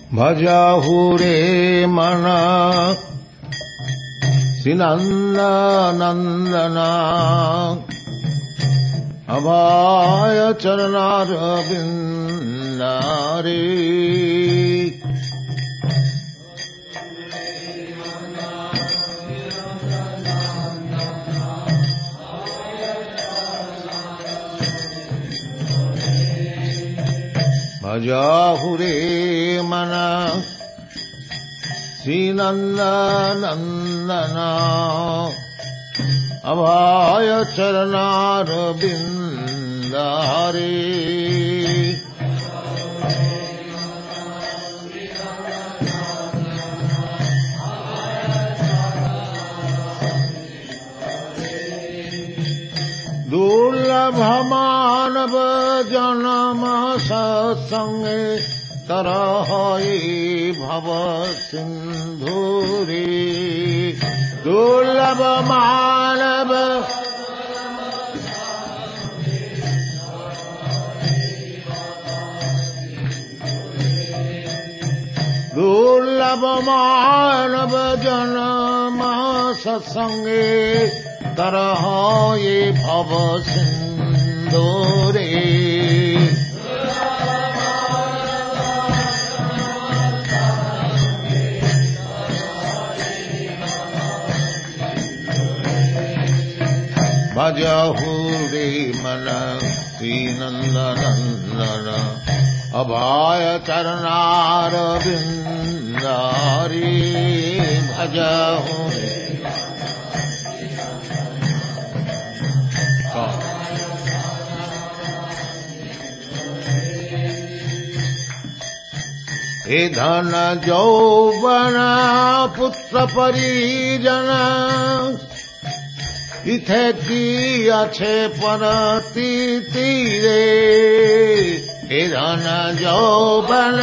भजाहुरे मना श्रीनन्दनन्दना अभय चरणारविन्दारे भजाहुरे मना श्रीनन्दनन्दना अभय चरणारविन्दारे दुर्लभ मानव जन्म सत्संगे तरहि भव सिंधुरे दुर्लभ मानव दुर्लभ मानव जन्म सत्संगे तरहि भव सिंधुरे भजाहुरे मना श्रीनन्दनन्दन अभय चरणारविन्दारे भजाहुरे हे धन यौवन पुत्र परिजन इथे की अच्छे परती तीरे हे धन यौवन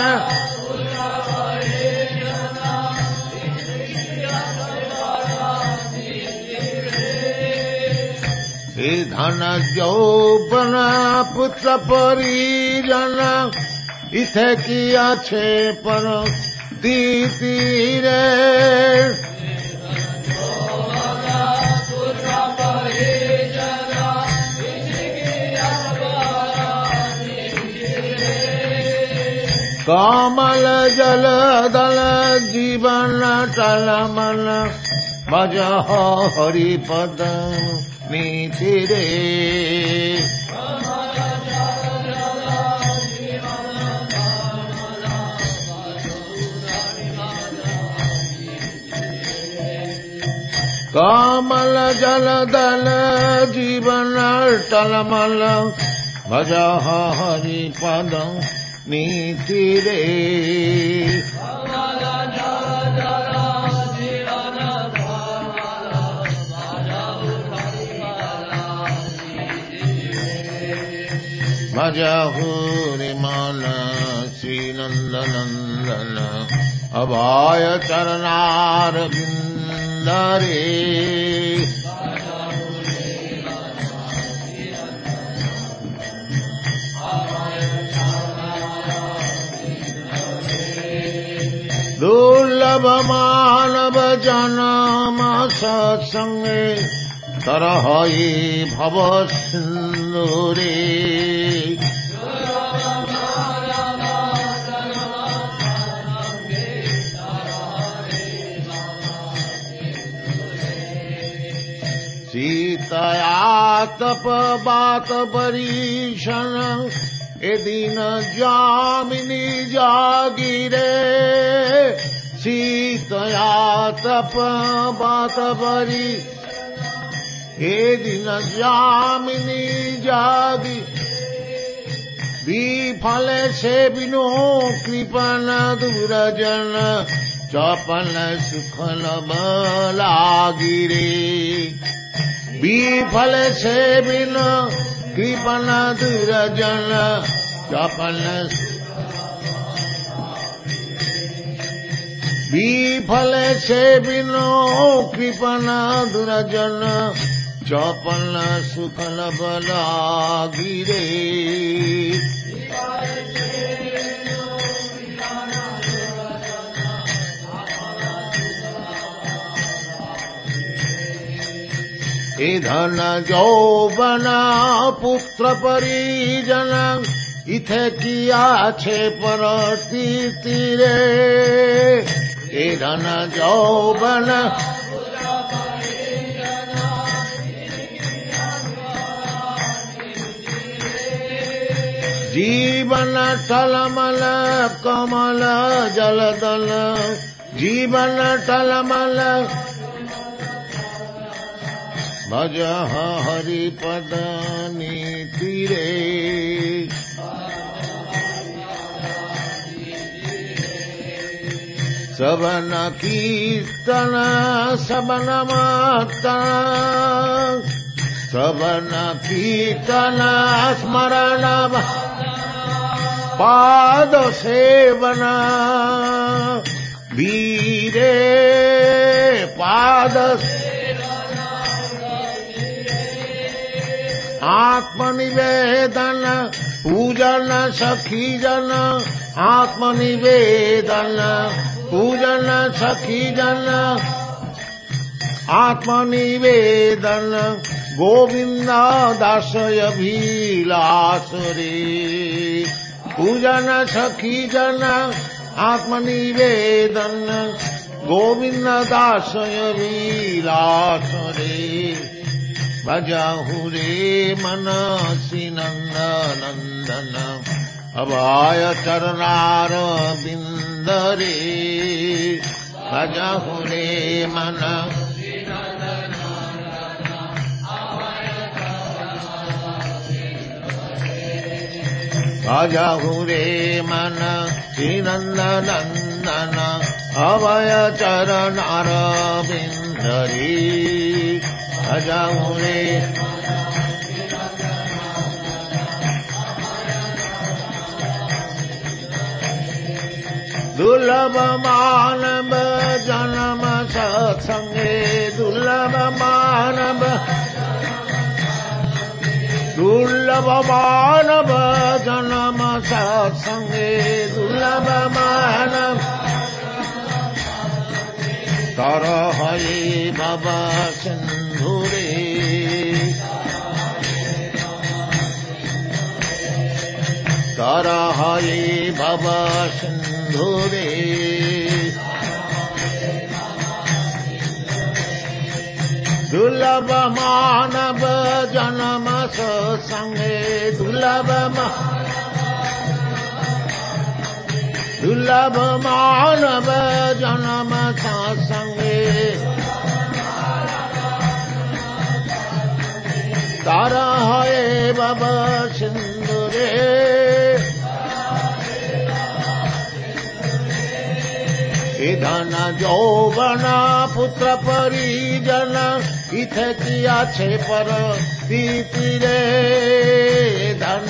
हे धन यौवन पुत्र परिजन इथे की अच्छे परती तीरे कमल जल दल जीवन टलमल भज हरिपद नीति रे कमल जल दल जीवन टलमल भज हरिपद नीति रे भजाहुरे मना श्रीनन्दनन्दन अभय चरणारविन्दारे दुर्लभ मानव जन्म सत्संगे तरहि भव सिंधुरे सीतया तप बात परीक्षण ए दिन जामिनी जागिरे सीतया तप बात परी ए दिन जामिनी जागी विफल से बिनो कृपण दुरजन चपन सुखल लागिरे विफल से बिनो कृपण दुरजन चपन विफल से बिनो कृपण दुरजन चपन सुखल लागिरे धन यौवन पुत्र परिजन इथे किया छे पर तीरे धन यौवन जीवन टलमल कमल जलदल जीवन टलमल भज हरिपद नीति रे सबन कीर्तन सबन मातन सबन कीर्तन स्मरण पाद सेवन वीरे पाद आत्मनिवेदन पूजन सखी जन आत्मनिवेदन पूजन सखी जन आत्मनिवेदन गोविंद दासय अभिलाष रे पूजन सखी जन आत्मनिवेदन गोविंद दासय अभिलाष रे भजहु रे मनसि नंदन अभय चरणार बिंद रे भजहु रे मन भजहु रे मन नंदन अभय चरणार बिंद रे भजहु रे दुर्लभ मानव जन्म सत्संगे दुर्लभ मानव जन्म सत्संगे दुर्लभ मानव तर हरे बाबा सिंधु रे तर हरे बाबा सिंधु रे दुर्लभ मानव जन्म सत्संगे दुर्लभ मानव जन्म सत्संगे तर हरे बाबा सिंधु रे धन यौवन पुत्र परिजन इथे किया छे पर प्रीति रे धन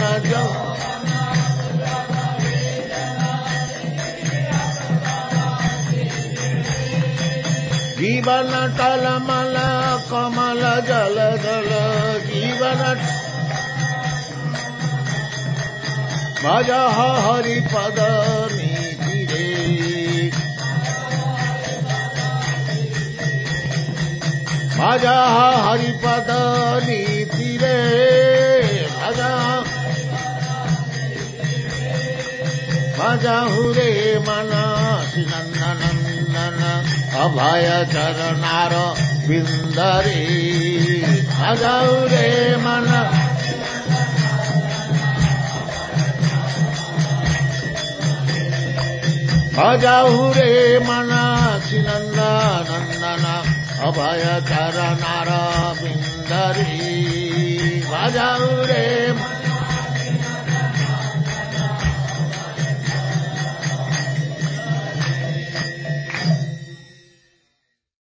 जीवन टलमल कमल जलदल जीवन भज हरिपद नीति रे भज हरिपद नीति रे भजहु रे मनसि नंदन अभय चरणार बिंद रे भजहु रे मन भजहु रे मनसि नंदन अभय चरणार बिंद रे भजहु रे